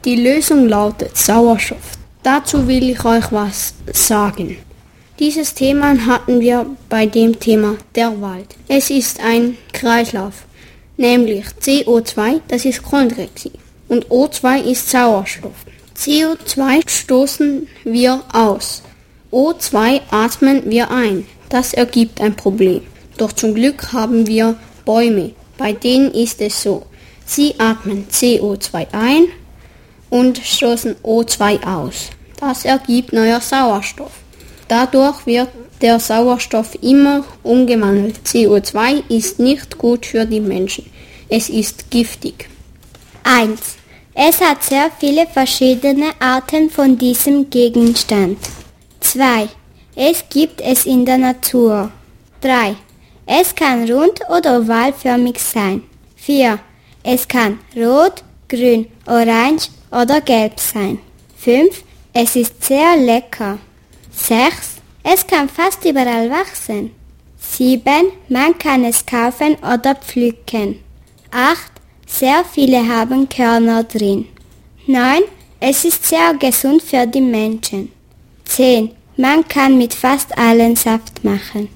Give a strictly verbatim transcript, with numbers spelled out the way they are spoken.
Die Lösung lautet Sauerstoff. Dazu will ich euch was sagen. Dieses Thema hatten wir bei dem Thema der Wald. Es ist ein Kreislauf, nämlich C O zwei, das ist Kohlendioxid, und O zwei ist Sauerstoff. C O zwei stoßen wir aus, O zwei atmen wir ein. Das ergibt ein Problem. Doch zum Glück haben wir Bäume, bei denen ist es so. Sie atmen C O zwei ein und stoßen O zwei aus. Das ergibt neuer Sauerstoff. Dadurch wird der Sauerstoff immer umgewandelt. C O zwei ist nicht gut für die Menschen. Es ist giftig. eins. Es hat sehr viele verschiedene Arten von diesem Gegenstand. zwei. Es gibt es in der Natur. drei. Es kann rund oder ovalförmig sein. vier. Es kann rot, grün, orange oder gelb sein. fünf. Es ist sehr lecker. sechs. Es kann fast überall wachsen. sieben. Man kann es kaufen oder pflücken. acht. Sehr viele haben Körner drin. neun. Es ist sehr gesund für die Menschen. zehn. Man kann mit fast allen Saft machen.